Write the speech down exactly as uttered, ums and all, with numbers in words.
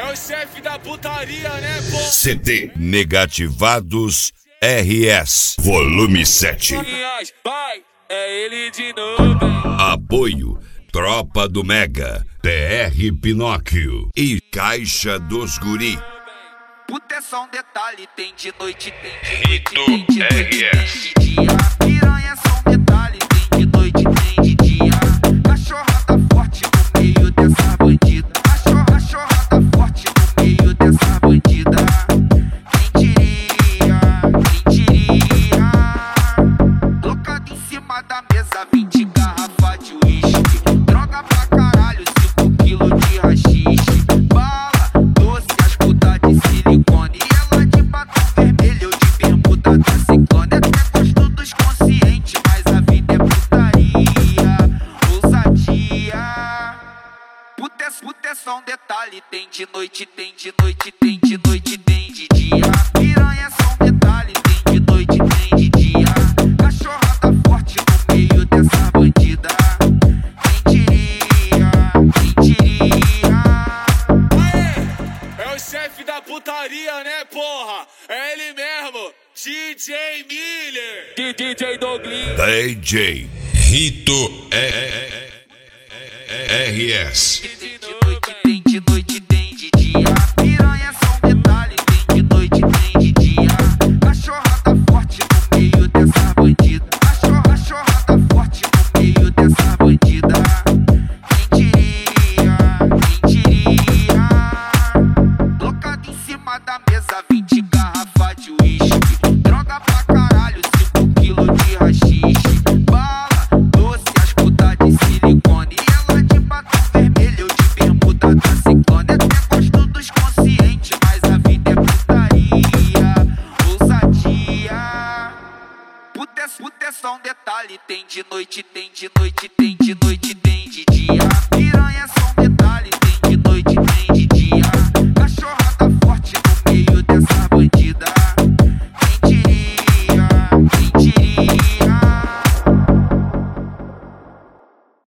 É o chefe da putaria, né, pô? C D Negativados R S Volume sete. Vai, é ele de novo. Apoio Tropa do Mega, P R Pinóquio e Caixa dos Guri. Puta é só um detalhe, tem de noite, tem de noite, Rito tem de noite, R S. tem de dia. Piranha é só um detalhe, tem de noite, tem de dia. Cachorrada forte no meio dessa bandida. Cachorra, cachorrada forte no meio dessa bandida. Quem diria, quem diria? Colocado em cima da mesa, vinte garrafas de uísque. Droga pra caralho, cinco quilos de rachixe. Bala, doce, as putas de silicone. E ela de batom vermelho, de bermuda da ciclone. Até gosto dos conscientes, mas a vida é putaria, ousadia. Puta é, puta é só um detalhe, tem de noite, tem de noite, tem de noite, tem de dia. Piranha é só um detalhe, tem de noite, tem de dia. Cachorrada forte no meio dessa bandida. Quem diria, quem diria? Aê, é o chefe da putaria, né, porra? É ele mesmo, D J Miller. D J Douglas. D J Rito R S. Tem de noite, tem de noite, tem de dia. Piranha é só um detalhe, tem de noite, tem de dia. Cachorrada forte no meio dessa bandida. Cachorra, cachorrada forte no meio dessa bandida. Quem diria, quem diria? Colocado em cima da mesa, vinte garrafas de uísque. Droga pra caralho, cinco quilos de rachixe. Bala, doce, as putas de silicone. E ela de batom vermelho, de bermuda da ciclone. Até gosto dos conscientes, mas a vida é putaria, ousadia. Puta é, puta é só um detalhe, tem de noite, tem de noite, tem de noite.